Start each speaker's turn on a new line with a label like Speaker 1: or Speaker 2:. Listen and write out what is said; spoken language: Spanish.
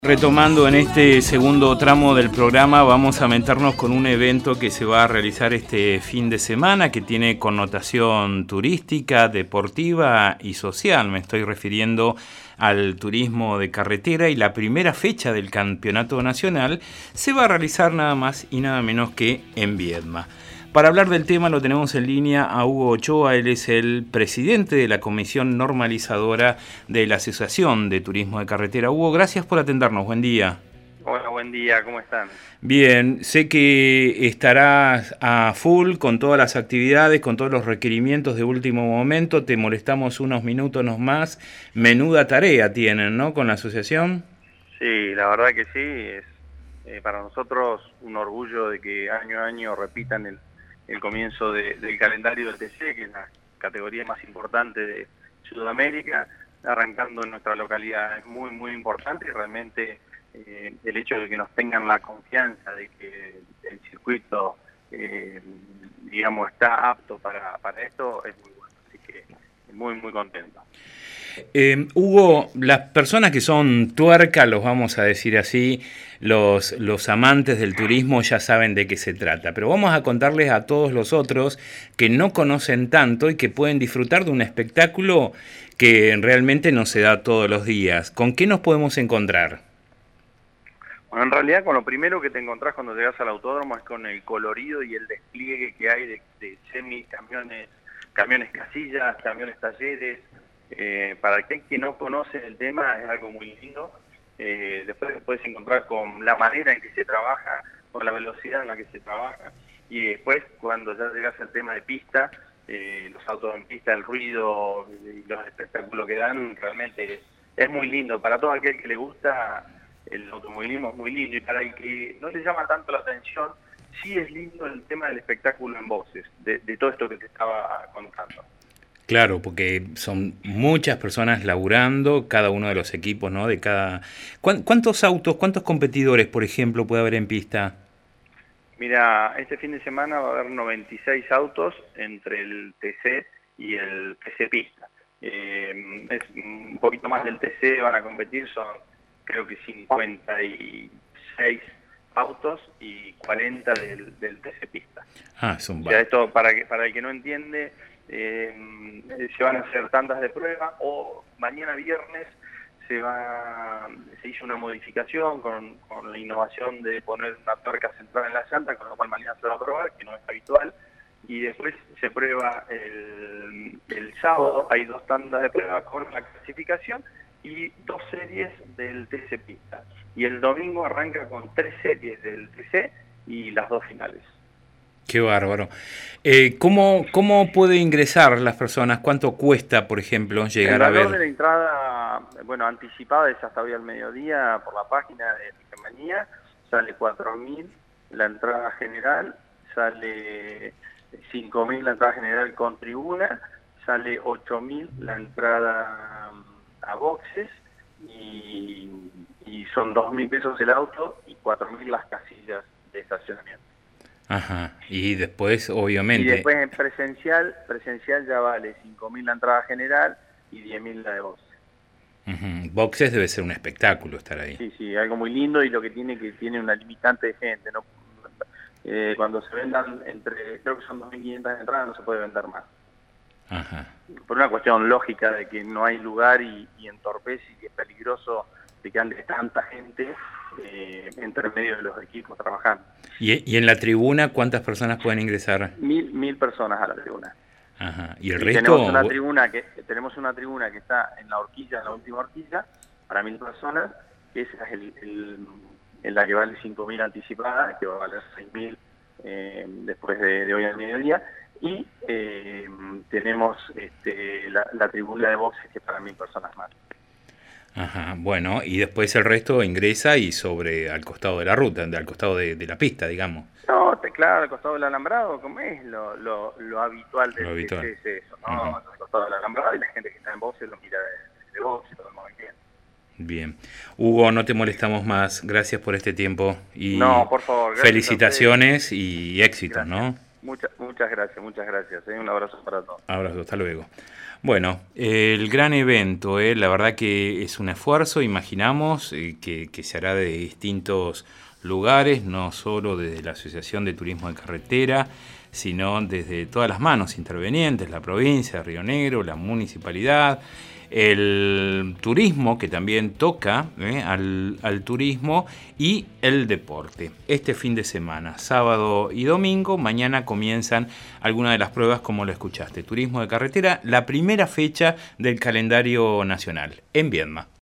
Speaker 1: Retomando en este segundo tramo del programa, vamos a meternos con un evento que se va a realizar este fin de semana, que tiene connotación turística, deportiva y social. Me estoy refiriendo al turismo de carretera, y la primera fecha del campeonato nacional se va a realizar nada más y nada menos que en Viedma. Para hablar del tema lo tenemos en línea a Hugo Ochoa. Él es el presidente de la Comisión Normalizadora de la Asociación de Turismo de Carretera. Hugo, gracias por atendernos. Buen día.
Speaker 2: Hola, buen día. ¿Cómo están?
Speaker 1: Bien, sé que estarás a full con todas las actividades, con todos los requerimientos de último momento. Te molestamos unos minutos más. Menuda tarea tienen, ¿no?, con la asociación.
Speaker 2: Sí, la verdad que sí. Es para nosotros un orgullo de que año a año repitan el comienzo del calendario del TC, que es la categoría más importante de Sudamérica, arrancando en nuestra localidad. Es muy, muy importante, y realmente el hecho de que nos tengan la confianza de que el circuito, digamos, está apto para esto, es muy bueno. Así que muy, muy contento.
Speaker 1: Hugo, las personas que son tuercas, los vamos a decir así, los amantes del turismo ya saben de qué se trata, pero vamos a contarles a todos los otros que no conocen tanto y que pueden disfrutar de un espectáculo que realmente no se da todos los días. ¿Con qué nos podemos encontrar?
Speaker 2: Bueno, en realidad con lo primero que te encontrás cuando llegas al autódromo es con el colorido y el despliegue que hay de camiones casillas, camiones talleres. Para aquel que no conoce el tema es algo muy lindo. Después te puedes encontrar con la manera en que se trabaja, con la velocidad en la que se trabaja, y después cuando ya llegas al tema de pista, los autos en pista, el ruido y los espectáculos que dan, realmente es muy lindo. Para todo aquel que le gusta el automovilismo es muy lindo, y para el que no le llama tanto la atención, sí es lindo el tema del espectáculo en boxes, de todo esto que te estaba contando.
Speaker 1: Claro, porque son muchas personas laburando, cada uno de los equipos, ¿no? De cada. ¿Cuántos autos, cuántos competidores, por ejemplo, puede haber en pista?
Speaker 2: Mira, este fin de semana va a haber 96 autos entre el TC y el TC Pista. Es un poquito más del TC, van a competir, son creo que 56 autos y 40 del TC Pista.
Speaker 1: Son
Speaker 2: O sea, esto para el que no entiende, se van a hacer tandas de prueba, o mañana viernes se hizo una modificación con la innovación de poner una tuerca central en la llanta, con lo cual mañana se va a probar, que no es habitual, y después se prueba el sábado. Hay 2 tandas de prueba con la clasificación y 2 series del TC Pista, y el domingo arranca con 3 series del TC y las 2 finales.
Speaker 1: Qué bárbaro. ¿Cómo puede ingresar las personas? ¿Cuánto cuesta, por ejemplo, llegar a ver?
Speaker 2: El valor de la entrada, bueno, anticipada, es hasta hoy al mediodía por la página de Ticketmanía, sale 4.000 la entrada general, sale 5.000 la entrada general con tribuna, sale 8.000 la entrada a boxes, y son 2.000 pesos el auto y 4.000 las casillas de estacionamiento.
Speaker 1: Ajá, y después, obviamente.
Speaker 2: Y después en presencial ya vale 5.000 la entrada general y 10.000 la de boxes.
Speaker 1: Boxes debe ser un espectáculo estar ahí.
Speaker 2: Sí, algo muy lindo, y lo que tiene una limitante de gente, ¿no? Cuando se vendan creo que son 2.500 entradas, no se puede vender más.
Speaker 1: Ajá.
Speaker 2: Por una cuestión lógica de que no hay lugar, y entorpece, y es peligroso de que ande tanta gente entre medio de los equipos trabajando.
Speaker 1: ¿Y en la tribuna cuántas personas pueden ingresar?
Speaker 2: 1.000 personas a la tribuna.
Speaker 1: Ajá. ¿Y el resto?
Speaker 2: Tenemos una tribuna que está en la horquilla, en la última horquilla, para 1.000 personas, que esa es en la que vale 5.000 anticipada, que va a valer 6.000 después de hoy al mediodía. Y tenemos la tribuna de boxes, que es para 1.000 personas más.
Speaker 1: Ajá, bueno, y después el resto ingresa y al costado de la ruta, al costado de la pista, digamos.
Speaker 2: No, claro, al costado del alambrado, como es lo habitual del
Speaker 1: habitual.
Speaker 2: TC, es eso, ¿no? Al costado del alambrado, y la gente que está en boxes lo mira de boxes, todo el movimiento.
Speaker 1: Bien. Hugo, no te molestamos más. Gracias por este tiempo. Y
Speaker 2: no, por favor.
Speaker 1: Felicitaciones y éxitos,
Speaker 2: gracias.
Speaker 1: ¿no?
Speaker 2: Muchas gracias. Un abrazo para todos.
Speaker 1: Abrazo, hasta luego. Bueno, el gran evento, la verdad que es un esfuerzo, imaginamos que se hará de distintos lugares, no solo desde la Asociación de Turismo de Carretera, sino desde todas las manos intervenientes, la provincia de Río Negro, la municipalidad, el turismo, que también toca al turismo, y el deporte. Este fin de semana, sábado y domingo, mañana comienzan algunas de las pruebas, como lo escuchaste. Turismo de carretera, la primera fecha del calendario nacional en Viedma.